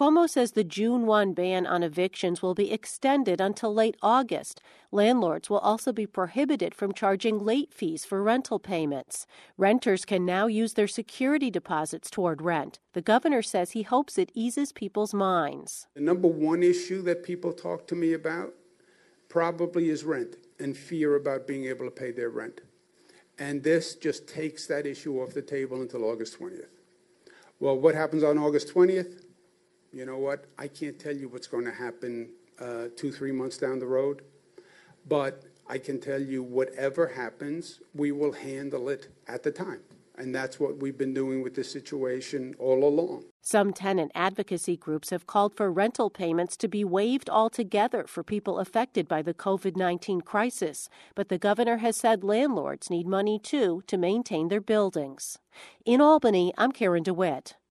Cuomo says the June 1 ban on evictions will be extended until late August. Landlords will also be prohibited from charging late fees for rental payments. Renters can now use their security deposits toward rent. The governor says he hopes it eases people's minds. The number one issue that people talk to me about probably is rent and fear about being able to pay their rent. And this just takes that issue off the table until August 20th. Well, what happens on August 20th? You know what? I can't tell you what's going to happen 2-3 months down the road. But I can tell you whatever happens, we will handle it at the time. And that's what we've been doing with this situation all along. Some tenant advocacy groups have called for rental payments to be waived altogether for people affected by the COVID-19 crisis. But the governor has said landlords need money, too, to maintain their buildings. In Albany, I'm Karen DeWitt.